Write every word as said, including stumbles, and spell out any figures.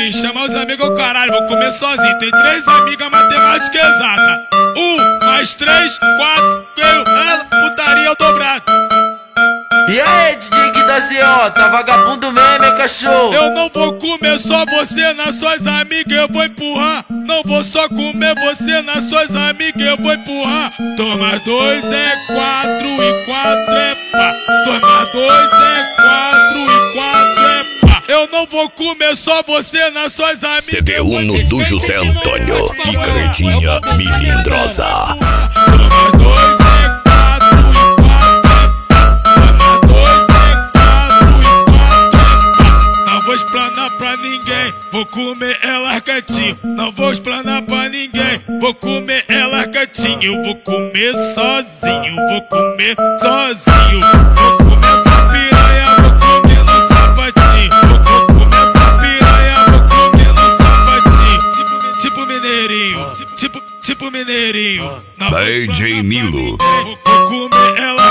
Ih, chamar os amigos ao caralho, vou comer sozinho. Tem três amigas, matemática exata. Um, mais três, quatro, veio ela, putaria ao dobrado. E aí, D J Gui da Z O, tá vagabundo mesmo, hein, cachorro? Eu não vou comer só você nas suas amigas, eu vou empurrar. Não vou só comer você nas suas amigas, eu vou empurrar. Toma dois é quatro e quatro é pá. Toma dois é quatro e quatro é pá. Eu não vou comer só você nas suas amigas. C D Uno do José Antônio e Cretinha Milindrosa. Toma dois é quatro e quatro é pá. Toma dois é quatro e quatro é pá. Não vou explanar pra ninguém, vou comer ela quietinho. Não vou explanar pra ninguém, vou comer ela quietinho. Eu vou comer sozinho, vou comer sozinho. Vou comer essa piranha, vou comer no sapatinho. Vou comer essa piranha, vou comer no sapatinho. Tipo, tipo mineirinho, tipo, tipo mineirinho. Não vou D J explanar pra Milo. ninguém, vou comer ela